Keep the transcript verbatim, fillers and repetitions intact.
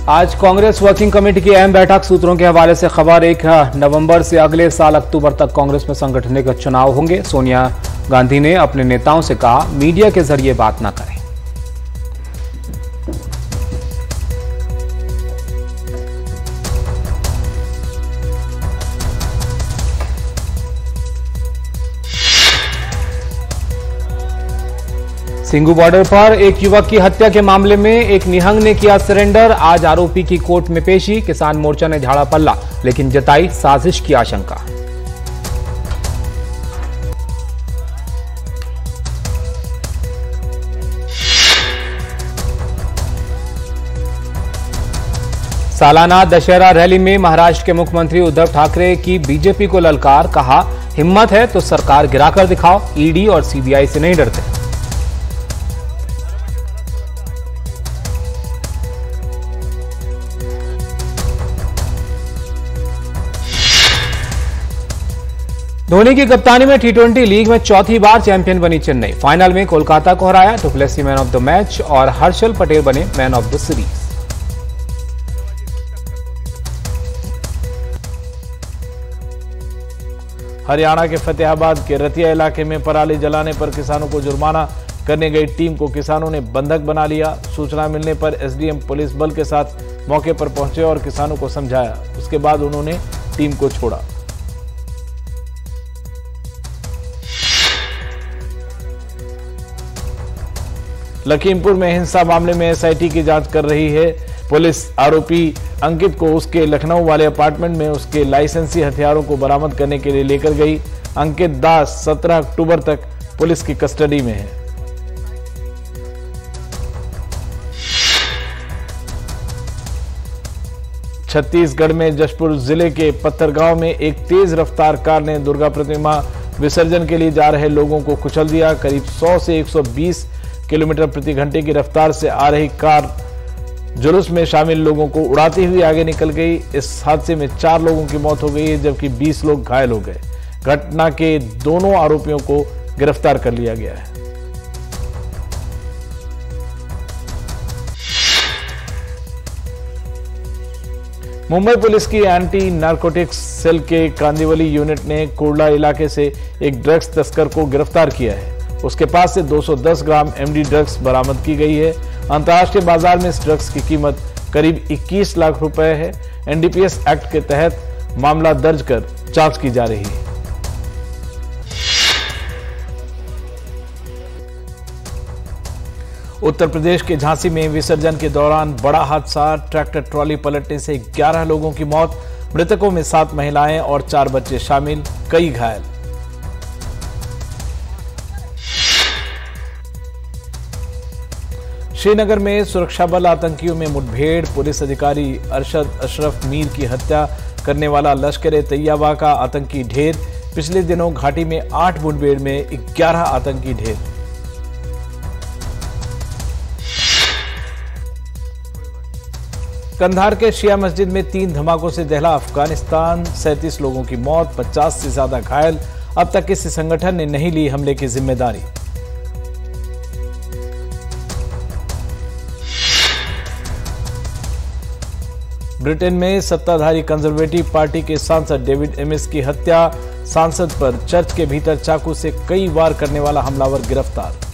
आज Congress working committee की अहम बैठक। सूत्रों के हवाले से खबर, एक नवंबर से अगले साल अक्टूबर तक कांग्रेस में संगठन चुनाव होंगे। सोनिया गांधी ने अपने नेताओं से कहा, मीडिया के जरिए बात न करें। सिंगू बॉर्डर पर एक युवक की हत्या के मामले में एक निहंग ने किया सरेंडर। आज आरोपी की कोर्ट में पेशी। किसान मोर्चा ने झाड़ा पल्ला, लेकिन जताई साजिश की आशंका। सालाना दशहरा रैली में महाराष्ट्र के मुख्यमंत्री उद्धव ठाकरे की बीजेपी को ललकार। कहा, हिम्मत है तो सरकार गिराकर दिखाओ, ईडी और सीबीआई से नहीं डरते। धोनी की कप्तानी में टी ट्वेंटी लीग में चौथी बार चैंपियन बनी चेन्नई। फाइनल में कोलकाता को हराया। Du Plessis man of the match और हर्षल पटेल बने man of the series. Haryana के फतेहाबाद के रतिया इलाके में पराली जलाने पर किसानों को जुर्माना करने गई टीम को किसानों ने बंधक बना लिया। सूचना मिलने पर एसडीएम पुलिस बल के साथ मौके पर पहुंचे और किसानों को समझाया। उसके बाद उन्होंने टीम को छोड़ा। लखीमपुर में हिंसा मामले में एसआईटी की जांच कर रही है पुलिस। आरोपी अंकित को उसके लखनऊ वाले अपार्टमेंट में उसके लाइसेंसी हथियारों को बरामद करने के लिए लेकर गई। अंकित दास सत्रह अक्टूबर तक पुलिस की कस्टडी में है। छत्तीसगढ़ में जशपुर जिले के पत्थरगांव में एक तेज रफ्तार कार ने दुर्गा प्रतिमा विसर्जन के लिए जा रहे लोगों को कुचल दिया। करीब सौ से एक सौ बीस किलोमीटर प्रति घंटे की रफ्तार से आ रही कार जुलूस में शामिल लोगों को उड़ाती हुई आगे निकल गई। इस हादसे में चार लोगों की मौत हो गई है, जबकि बीस लोग घायल हो गए। घटना के दोनों आरोपियों को गिरफ्तार कर लिया गया है। मुंबई पुलिस की एंटी नारकोटिक्स सेल के कांदिवली यूनिट ने कुर्ला इलाके से एक ड्रग्स तस्कर को गिरफ्तार किया है। उसके पास से दो सौ दस ग्राम एमडी ड्रग्स बरामद की गई है। अंतर्राष्ट्रीय बाजार में इस ड्रग्स की कीमत करीब इक्कीस लाख रुपए है। एनडीपीएस एक्ट के तहत मामला दर्ज कर जांच की जा रही है। उत्तर प्रदेश के झांसी में विसर्जन के दौरान बड़ा हादसा। ट्रैक्टर ट्रॉली पलटने से ग्यारह लोगों की मौत। मृतकों में सात महिलाएं और चार बच्चे शामिल, कई घायल। श्रीनगर में सुरक्षा बल आतंकियों में मुठभेड़। पुलिस अधिकारी अरशद अशरफ मीर की हत्या करने वाला लश्कर तैयबा का आतंकी ढेर। पिछले दिनों घाटी में आठ मुठभेड़ में ग्यारह आतंकी ढेर। कंधार के शिया मस्जिद में तीन धमाकों से दहला अफगानिस्तान। सैंतीस लोगों की मौत, पचास से ज्यादा घायल। अब तक किसी संगठन ने नहीं ली हमले की जिम्मेदारी। ब्रिटेन में सत्ताधारी कंजर्वेटिव पार्टी के सांसद डेविड एमिस की हत्या। सांसद पर चर्च के भीतर चाकू से कई वार करने वाला हमलावर गिरफ्तार।